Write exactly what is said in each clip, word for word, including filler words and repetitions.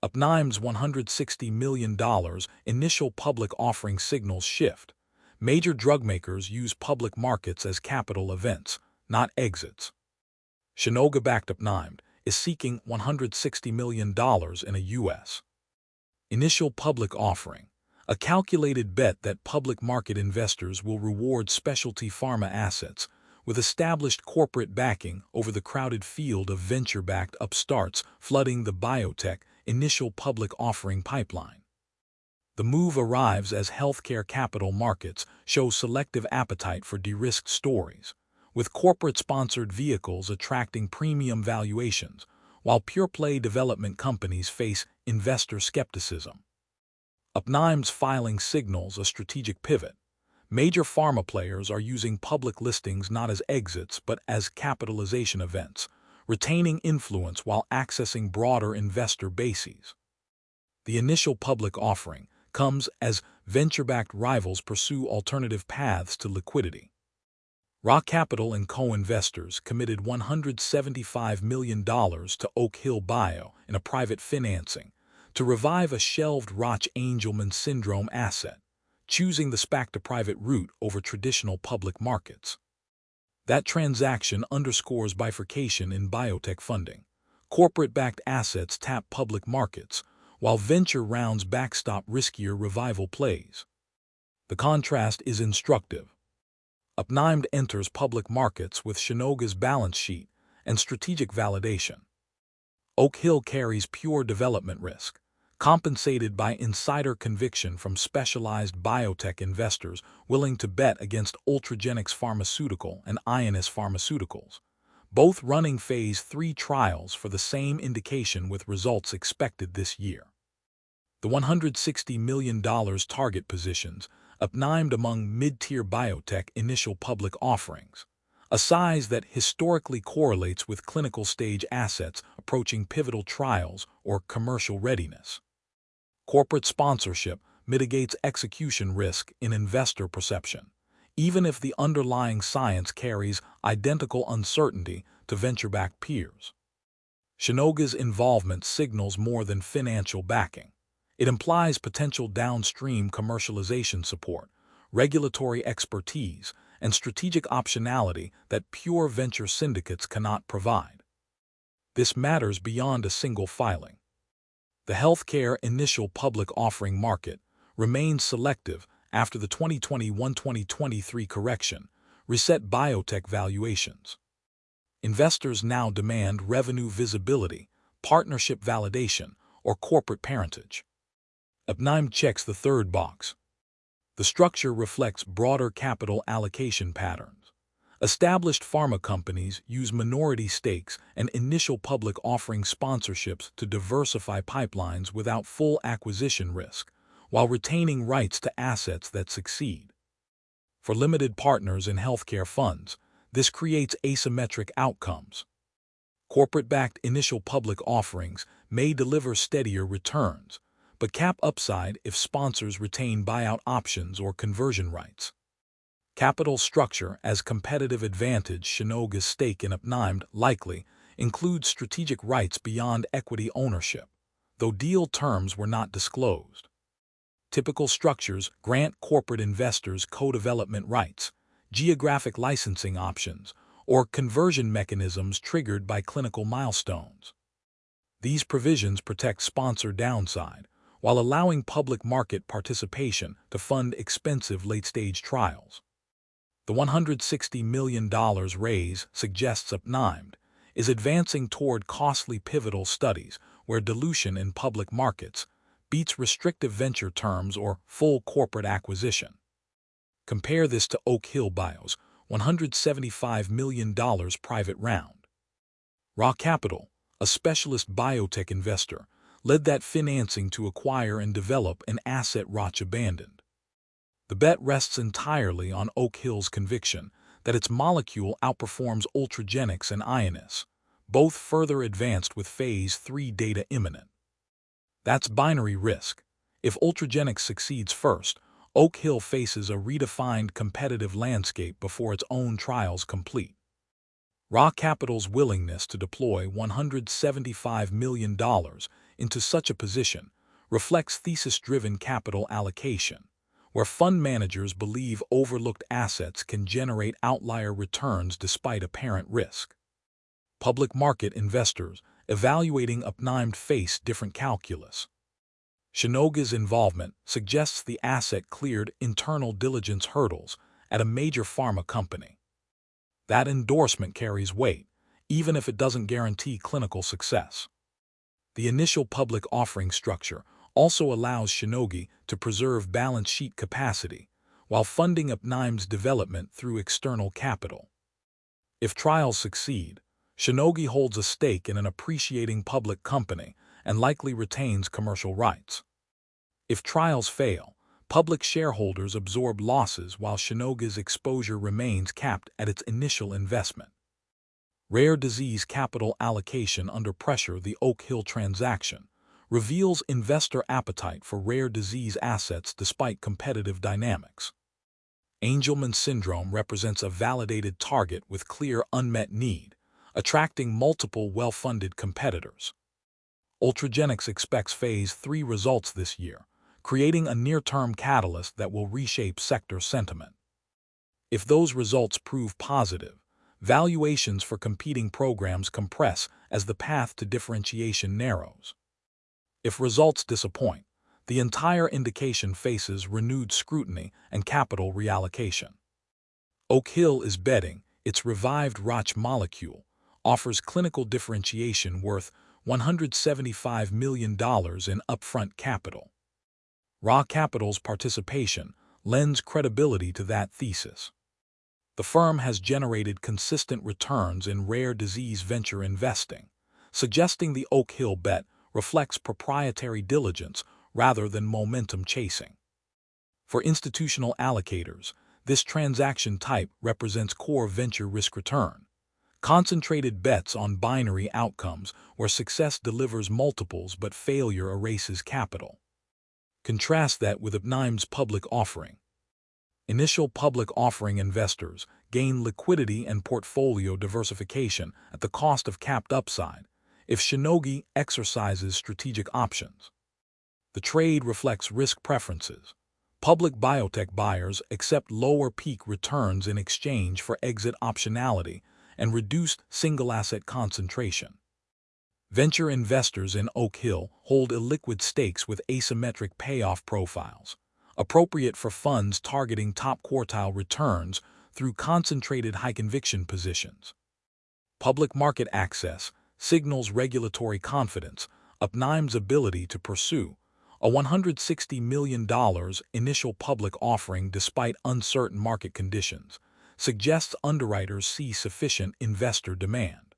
Opnime's one hundred sixty million dollars initial public offering signals shift. Major drug makers use public markets as capital events, not exits. Shionogi-backed Opnime is seeking one hundred sixty million dollars in a U S initial public offering, a calculated bet that public market investors will reward specialty pharma assets with established corporate backing over the crowded field of venture-backed upstarts flooding the biotech initial public offering pipeline. The move arrives as healthcare capital markets show selective appetite for de-risked stories, with corporate-sponsored vehicles attracting premium valuations, while pure-play development companies face investor skepticism. Opnime's filing signals a strategic pivot. Major pharma players are using public listings not as exits but as capitalization events, retaining influence while accessing broader investor bases. The initial public offering comes as venture-backed rivals pursue alternative paths to liquidity. Ra Capital and co-investors committed one hundred seventy-five million dollars to Oak Hill Bio in a private financing to revive a shelved Roch-Angelman syndrome asset, choosing the SPAC-to-private route over traditional public markets. That transaction underscores bifurcation in biotech funding. Corporate-backed assets tap public markets, while venture rounds backstop riskier revival plays. The contrast is instructive. Opnime enters public markets with Shionogi's balance sheet and strategic validation. Oak Hill carries pure development risk, compensated by insider conviction from specialized biotech investors willing to bet against Ultragenyx Pharmaceutical and Ionis Pharmaceuticals, both running phase three trials for the same indication with results expected this year. The one hundred sixty million dollars target positions Opnime among mid-tier biotech initial public offerings, a size that historically correlates with clinical stage assets approaching pivotal trials or commercial readiness. Corporate sponsorship mitigates execution risk in investor perception, even if the underlying science carries identical uncertainty to venture-backed peers. Shionogi's involvement signals more than financial backing. It implies potential downstream commercialization support, regulatory expertise, and strategic optionality that pure venture syndicates cannot provide. This matters beyond a single filing. The healthcare initial public offering market remains selective after the twenty twenty-one to twenty twenty-three correction reset biotech valuations. Investors now demand revenue visibility, partnership validation, or corporate parentage. Opnime checks the third box. The structure reflects broader capital allocation patterns. Established pharma companies use minority stakes and initial public offering sponsorships to diversify pipelines without full acquisition risk, while retaining rights to assets that succeed. For limited partners in healthcare funds, this creates asymmetric outcomes. Corporate-backed initial public offerings may deliver steadier returns, but cap upside if sponsors retain buyout options or conversion rights. Capital structure as competitive advantage. Shionogi's stake in Opnime likely includes strategic rights beyond equity ownership, though deal terms were not disclosed. Typical structures grant corporate investors co-development rights, geographic licensing options, or conversion mechanisms triggered by clinical milestones. These provisions protect sponsor downside, while allowing public market participation to fund expensive late-stage trials. The one hundred sixty million dollars raise suggests Opnime is advancing toward costly pivotal studies where dilution in public markets beats restrictive venture terms or full corporate acquisition. Compare this to Oak Hill Bio's one hundred seventy-five million dollars private round. Ra Capital, a specialist biotech investor, led that financing to acquire and develop an asset Roch abandoned. The bet rests entirely on Oak Hill's conviction that its molecule outperforms Ultragenyx and Ionis, both further advanced with phase three data imminent. That's binary risk. If Ultragenyx succeeds first, Oak Hill faces a redefined competitive landscape before its own trials complete. Ra Capital's willingness to deploy one hundred seventy-five million dollars into such a position reflects thesis-driven capital allocation, where fund managers believe overlooked assets can generate outlier returns despite apparent risk. Public market investors evaluating Upnimed face different calculus. Shinoga's involvement suggests the asset cleared internal diligence hurdles at a major pharma company. That endorsement carries weight, even if it doesn't guarantee clinical success. The initial public offering structure also allows Shionogi to preserve balance sheet capacity while funding Upnimed's development through external capital. If trials succeed, Shionogi holds a stake in an appreciating public company and likely retains commercial rights. If trials fail, public shareholders absorb losses while Shionogi's exposure remains capped at its initial investment. Rare disease capital allocation under pressure. The Oak Hill transaction reveals investor appetite for rare disease assets despite competitive dynamics. Angelman syndrome represents a validated target with clear unmet need, attracting multiple well-funded competitors. Ultragenyx expects Phase three results this year, creating a near-term catalyst that will reshape sector sentiment. If those results prove positive, valuations for competing programs compress as the path to differentiation narrows. If results disappoint, the entire indication faces renewed scrutiny and capital reallocation. Oak Hill is betting its revived R O C molecule offers clinical differentiation worth one hundred seventy-five million dollars in upfront capital. Raw Capital's participation lends credibility to that thesis. The firm has generated consistent returns in rare disease venture investing, suggesting the Oak Hill bet reflects proprietary diligence rather than momentum chasing. For institutional allocators, this transaction type represents core venture risk-return, concentrated bets on binary outcomes where success delivers multiples but failure erases capital. Contrast that with Upnimed's public offering. Initial public offering investors gain liquidity and portfolio diversification at the cost of capped upside if Shionogi exercises strategic options. The trade reflects risk preferences. Public biotech buyers accept lower peak returns in exchange for exit optionality and reduced single-asset concentration. Venture investors in Oak Hill hold illiquid stakes with asymmetric payoff profiles, appropriate for funds targeting top-quartile returns through concentrated high-conviction positions. Public market access signals regulatory confidence. Upnimed's ability to pursue a one hundred sixty million dollars initial public offering despite uncertain market conditions suggests underwriters see sufficient investor demand.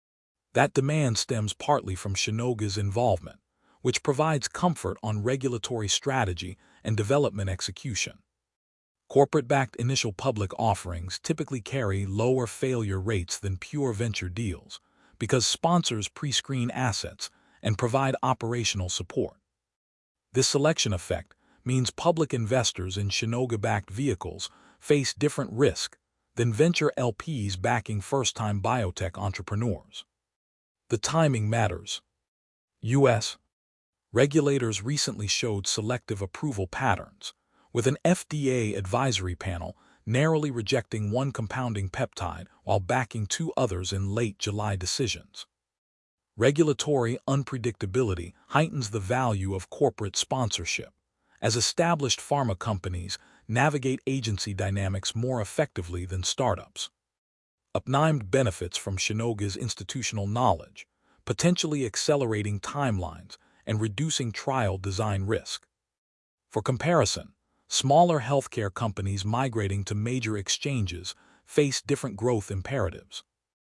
That demand stems partly from Shionogi's involvement, which provides comfort on regulatory strategy and development execution. Corporate-backed initial public offerings typically carry lower failure rates than pure venture deals because sponsors pre-screen assets and provide operational support. This selection effect means public investors in Shionogi-backed vehicles face different risk than venture L Ps backing first-time biotech entrepreneurs. The timing matters. U S regulators recently showed selective approval patterns, with an F D A advisory panel narrowly rejecting one compounding peptide while backing two others in late July decisions. Regulatory unpredictability heightens the value of corporate sponsorship, as established pharma companies navigate agency dynamics more effectively than startups. Upnimed benefits from Shionogi's institutional knowledge, potentially accelerating timelines and reducing trial design risk. For comparison, smaller healthcare companies migrating to major exchanges face different growth imperatives.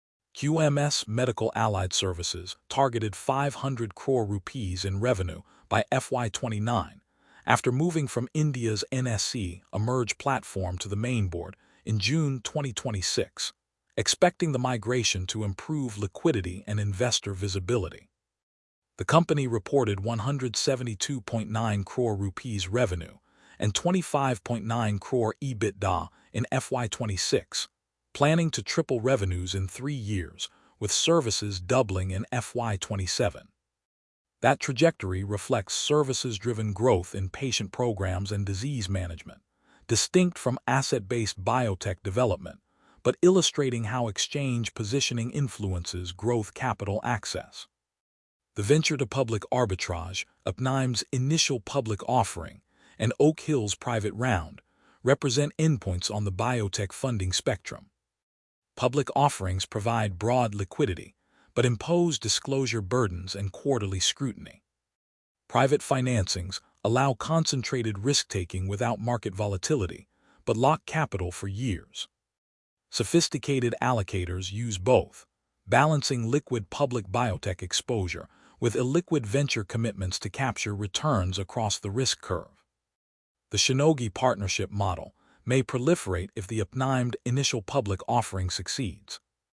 Q M S Medical Allied Services targeted five hundred crore rupees in revenue by F Y twenty-nine after moving from India's N S E Emerge platform to the mainboard in June twenty twenty-six, expecting the migration to improve liquidity and investor visibility. The company reported one hundred seventy-two point nine crore rupees revenue and twenty-five point nine crore EBITDA in F Y twenty-six, planning to triple revenues in three years, with services doubling in F Y twenty-seven. That trajectory reflects services-driven growth in patient programs and disease management, distinct from asset-based biotech development, but illustrating how exchange positioning influences growth capital access. The venture-to-public arbitrage, Opnime's initial public offering, and Oak Hill's private round, represent endpoints on the biotech funding spectrum. Public offerings provide broad liquidity, but impose disclosure burdens and quarterly scrutiny. Private financings allow concentrated risk-taking without market volatility, but lock capital for years. Sophisticated allocators use both, balancing liquid public biotech exposure with illiquid venture commitments to capture returns across the risk curve. The Shionogi partnership model may proliferate if the Opnime initial public offering succeeds.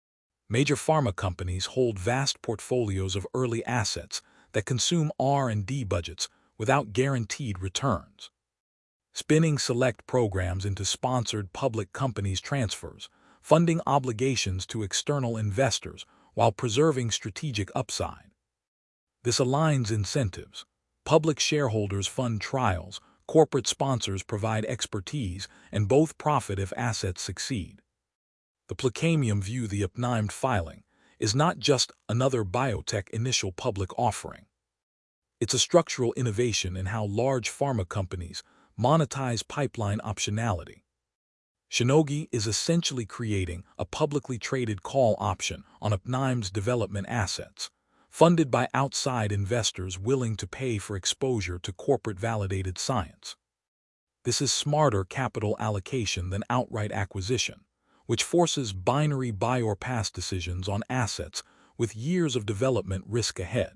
Major pharma companies hold vast portfolios of early assets that consume R and D budgets without guaranteed returns. Spinning select programs into sponsored public companies transfers funding obligations to external investors while preserving strategic upside. This aligns incentives. Public shareholders fund trials, corporate sponsors provide expertise, and both profit if assets succeed. The Placamium view the Opnime filing is not just another biotech initial public offering. It's a structural innovation in how large pharma companies monetize pipeline optionality. Shionogi is essentially creating a publicly traded call option on Opnime's development assets, funded by outside investors willing to pay for exposure to corporate-validated science. This is smarter capital allocation than outright acquisition, which forces binary buy or pass decisions on assets with years of development risk ahead.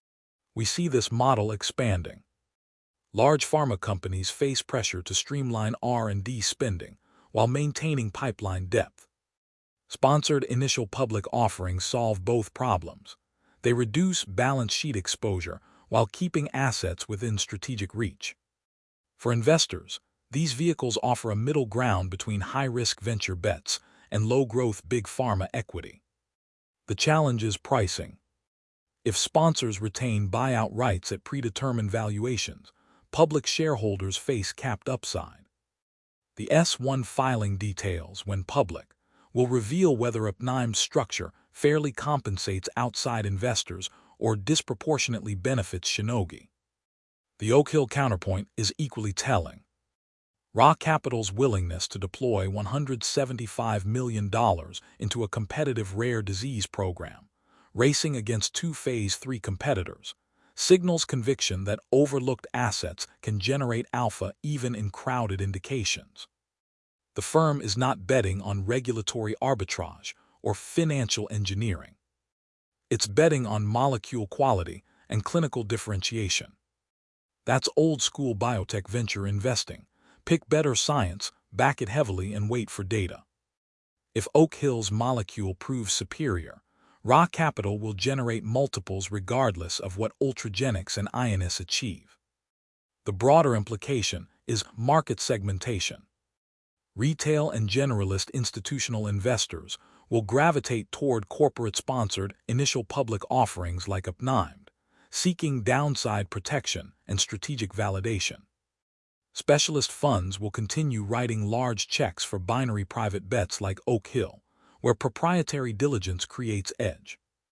We see this model expanding. Large pharma companies face pressure to streamline R and D spending while maintaining pipeline depth. Sponsored initial public offerings solve both problems. They reduce balance sheet exposure while keeping assets within strategic reach. For investors, these vehicles offer a middle ground between high-risk venture bets and low-growth big pharma equity. The challenge is pricing. If sponsors retain buyout rights at predetermined valuations, public shareholders face capped upside. The S one filing details, when public, will reveal whether Opnime's structure fairly compensates outside investors or disproportionately benefits Shionogi. The Oak Hill counterpoint is equally telling. Raw Capital's willingness to deploy one hundred seventy-five million dollars into a competitive rare disease program, racing against two phase three competitors, signals conviction that overlooked assets can generate alpha even in crowded indications. The firm is not betting on regulatory arbitrage or financial engineering. It's betting on molecule quality and clinical differentiation. That's old-school biotech venture investing. Pick better science, back it heavily, and wait for data. If Oak Hill's molecule proves superior, Raw Capital will generate multiples regardless of what Ultragenyx and Ionis achieve. The broader implication is market segmentation. Retail and generalist institutional investors will gravitate toward corporate-sponsored initial public offerings like Opnime, seeking downside protection and strategic validation. Specialist funds will continue writing large checks for binary private bets like Oak Hill, where proprietary diligence creates edge.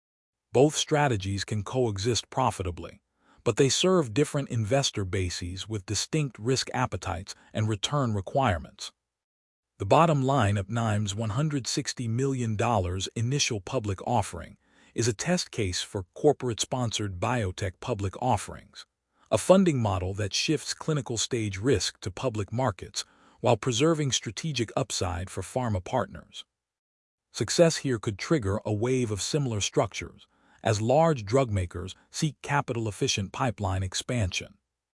Both strategies can coexist profitably, but they serve different investor bases with distinct risk appetites and return requirements. The bottom line, Opnime's one hundred sixty million dollars initial public offering is a test case for corporate-sponsored biotech public offerings, a funding model that shifts clinical stage risk to public markets while preserving strategic upside for pharma partners. Success here could trigger a wave of similar structures as large drug makers seek capital-efficient pipeline expansion.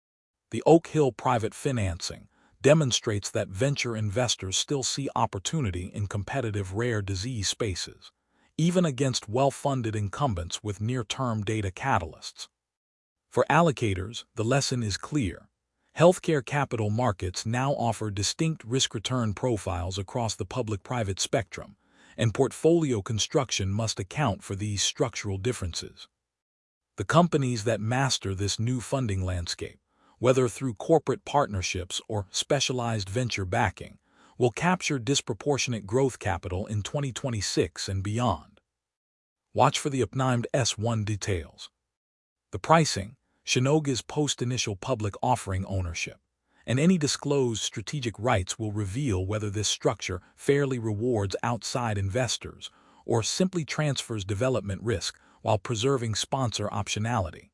The Oak Hill private financing demonstrates that venture investors still see opportunity in competitive rare disease spaces, even against well-funded incumbents with near-term data catalysts. For allocators, the lesson is clear. Healthcare capital markets now offer distinct risk-return profiles across the public-private spectrum, and portfolio construction must account for these structural differences. The companies that master this new funding landscape, whether through corporate partnerships or specialized venture backing, will capture disproportionate growth capital in twenty twenty-six and beyond. Watch for the upnamed S one details. The pricing, Shinoga's post-initial public offering ownership, and any disclosed strategic rights will reveal whether this structure fairly rewards outside investors or simply transfers development risk while preserving sponsor optionality.